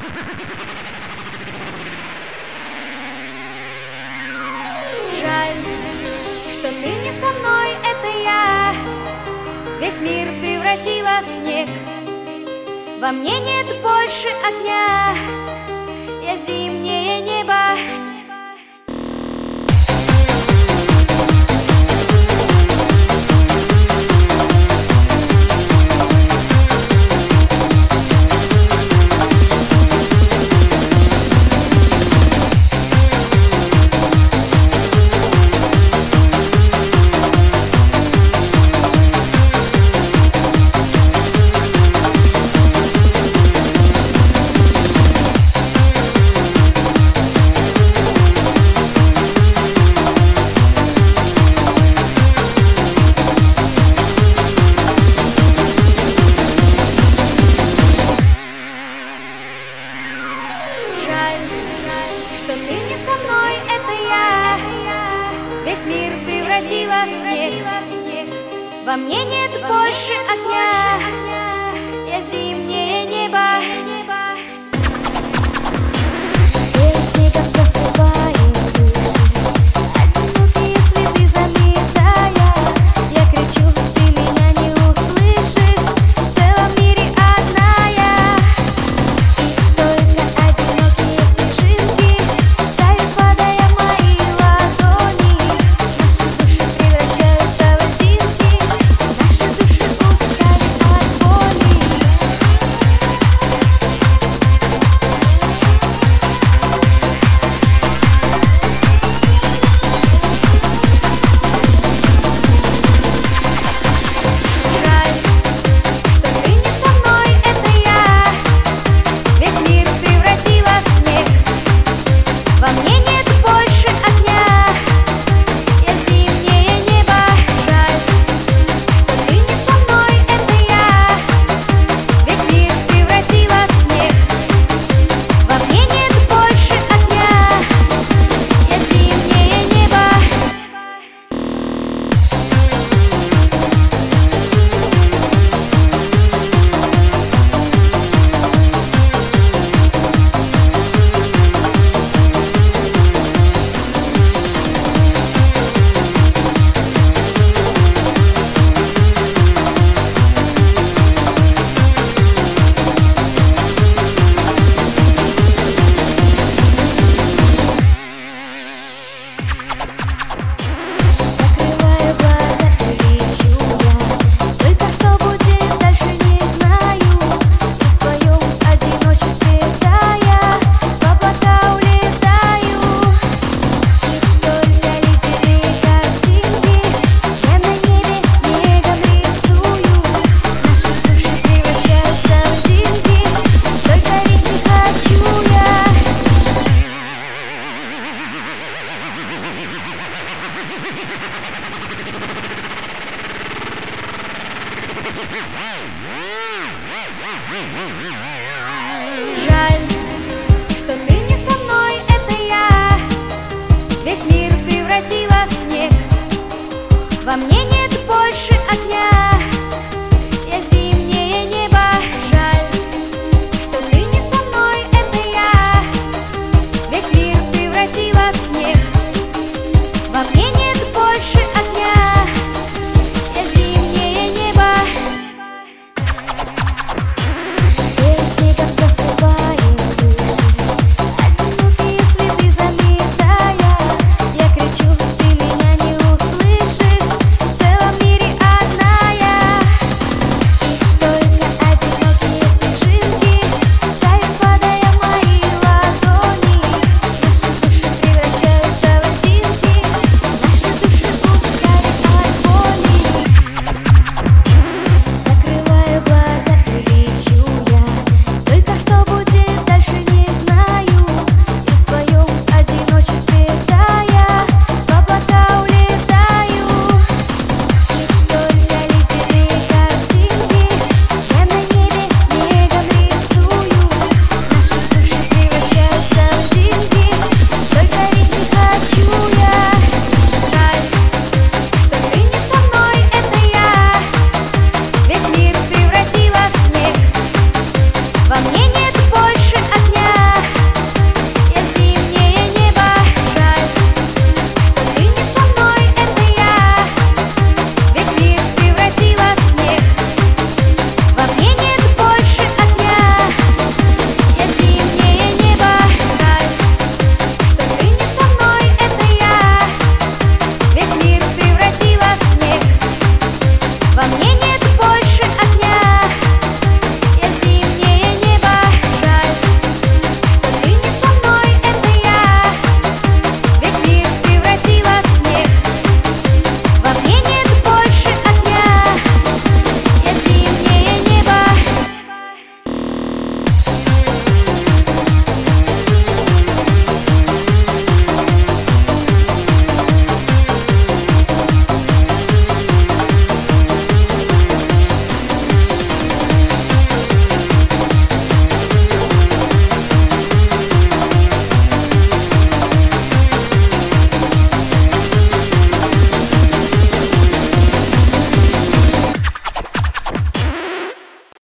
Жаль, что ты не со мной, это я весь мир превратила в снег. Во мне нет больше огня, я зимнее небо. Что ты не со мной, это я весь мир превратила в снег. Во мне нет больше огня, я зимнее небо. Белым снегом засыпает души, одинокие следы заметая. Я кричу, ты меня не услышишь, в целом мире одна я. И только одинокие снежинки тают, падая в мои ладони. Наши души превращаются в льдинки, наши души устали от боли. Жаль, что ты не со мной, это я весь мир превратила в снег. Во мне нет больше огня, я зимнее небо. Жаль, что ты не со мной, это я весь мир превратила в снег. Во мне нет больше огня, я зимнее небо. Закрываю глаза и лечу я, только что будет дальше не знаю. И в своем одиночестве тая, в облака улетаю. И только литеры картинки я на небе снегом рисую. Наши души превращаются в льдинки, только ведь не хочу я. Wow.